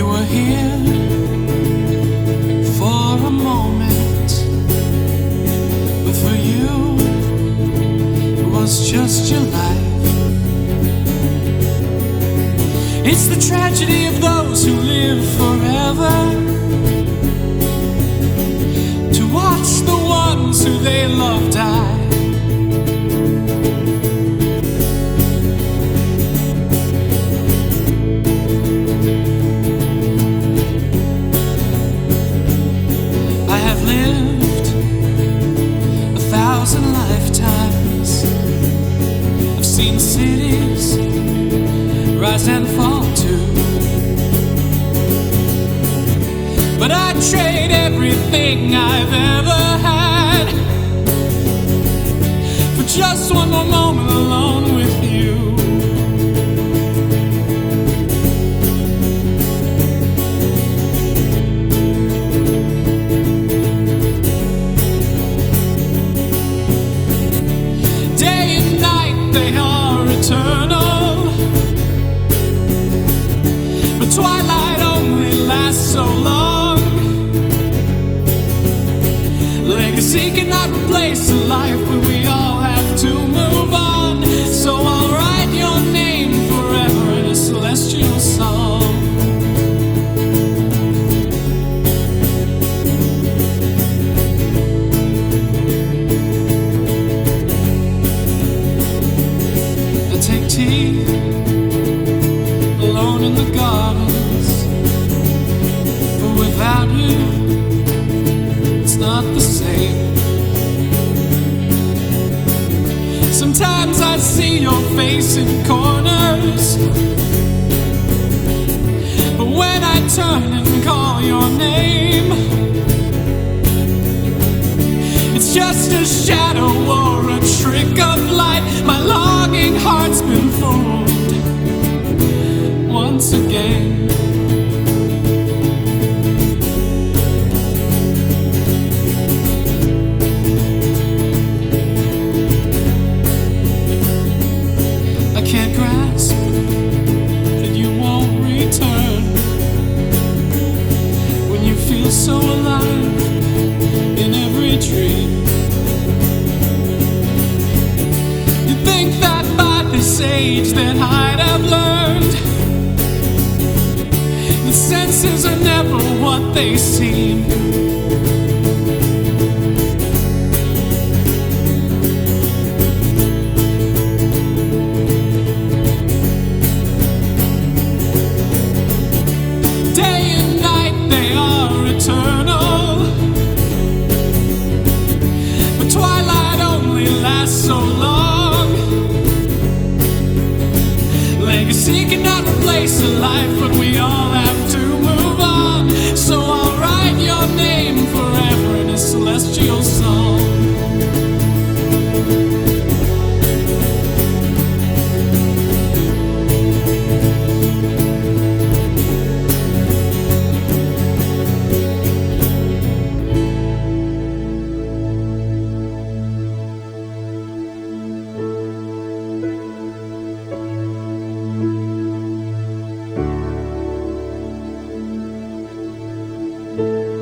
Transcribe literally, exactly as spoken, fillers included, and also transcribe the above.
You were here for a moment, but for you it was just your life. It's the tragedy of those who live forever, to watch the ones who they love die. I have lived a thousand lifetimes. I've seen cities rise and fall too, but I'd trade everything I've ever had for just one more moment alone with you. Day and night they are eternal, but twilight only lasts so long. Legacy cannot replace a life, but we all have to move on. So I'll write your name forever in a celestial song. I take tea alone in the gardens, but without you it's not the same. Sometimes I see your face in corners, but when I turn and call your name, it's just a shadow or a trick of light. My longing heart's been fooled once again. Can't grasp that you won't return when you feel so alive in every dream. You think that by this age that I'd have learned that senses are never what they seem. Eternal, but twilight only lasts so long. Legacy cannot replace a life, but we all have to move on. So I'll write your name forever in a celestial song. Thank you.